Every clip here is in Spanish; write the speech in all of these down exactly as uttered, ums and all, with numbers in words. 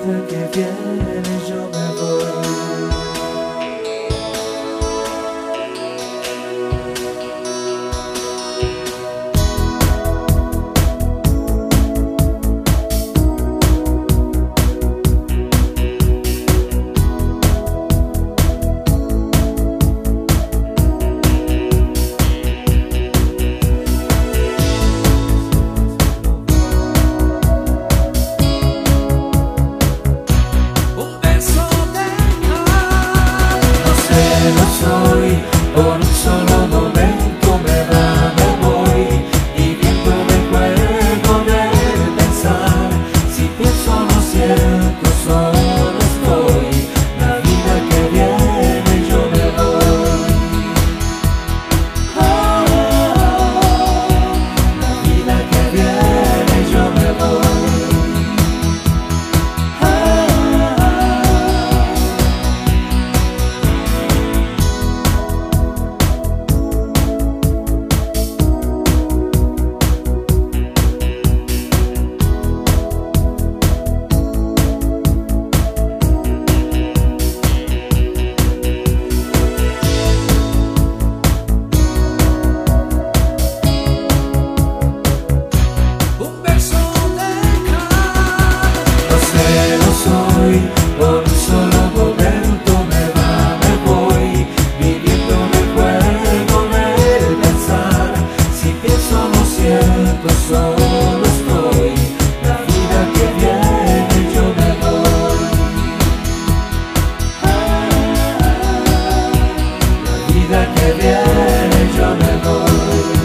vida que viene yo me voy. No soy, por un solo momento me va, me voy, viviendo el juego de pensar. Si pienso no siento, solo estoy. La vida que viene yo me voy. Oh, la vida que viene yo me voy. Por un solo momento me va, me voy, viviendo el juego de pensar. Si pienso no siento, solo estoy. La vida que viene yo me voy. La vida que viene yo me voy.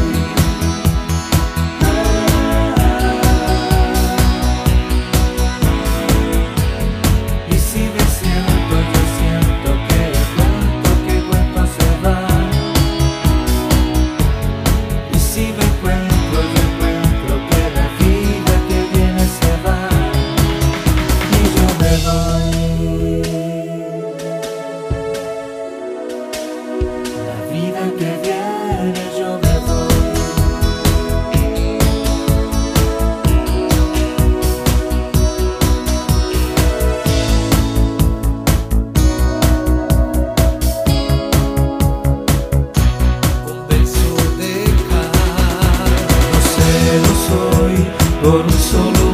La vida que viene yo me voy. Un beso de cal. No sé, no soy, por un solo